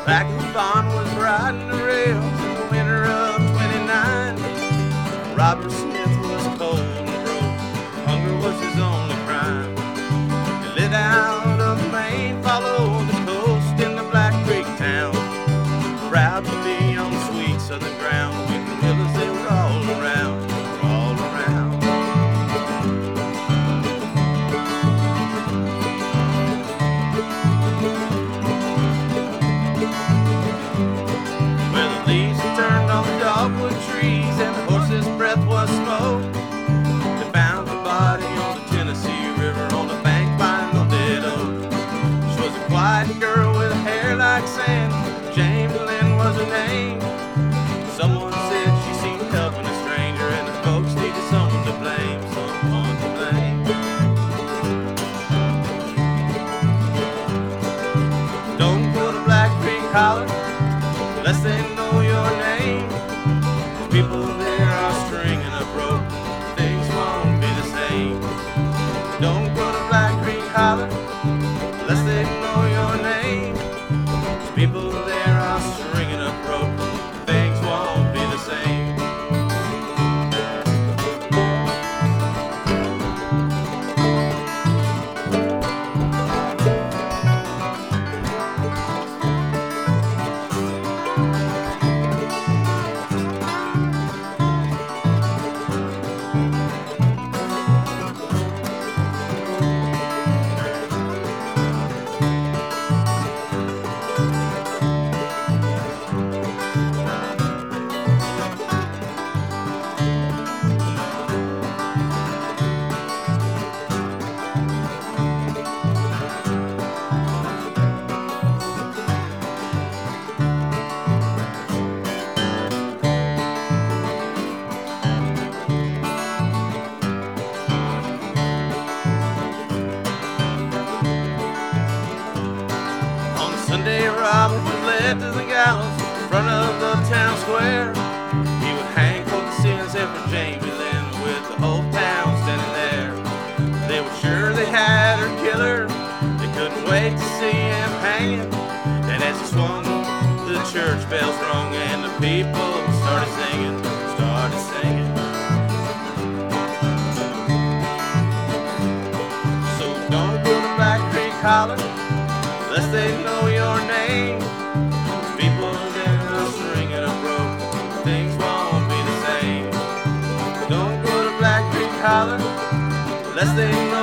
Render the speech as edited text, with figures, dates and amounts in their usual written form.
Back in Vaughn was riding the rails in the winter of '29. Robert Smith was cold and broke. Hunger was his only crime. He lit out of Maine, followed the coast in the Black Creek town. Proud to be on sweet southern ground. With the willows, they were all around. They were all around. Where the leaves had turned on the dogwood trees and the horse's breath was smoke, they found the body on the Tennessee River on the bank by no dead oak. She was a quiet girl with hair like sand. James Lynn was her name. Someone said she seemed helping a stranger, and the folks needed someone to blame, someone to blame. Don't go to Black Creek Holler unless they know your name. People there are stringing up rope. Things won't be the same. Don't go to Black Creek Holler unless they know your name. People there are stringing up rope. Things won't be the same. Sunday, Robert was led to the gallows in front of the town square. He would hang for the sins for Jamie Lynn with the whole town standing there. They were sure they had her killer. They couldn't wait to see him hanging. And as he swung, the church bells rung and the people started singing, started singing. So don't go to Black Creek Holler unless they know your name. People there are stringing up rope. Things won't be the same. Don't go to Black Creek Holler unless they know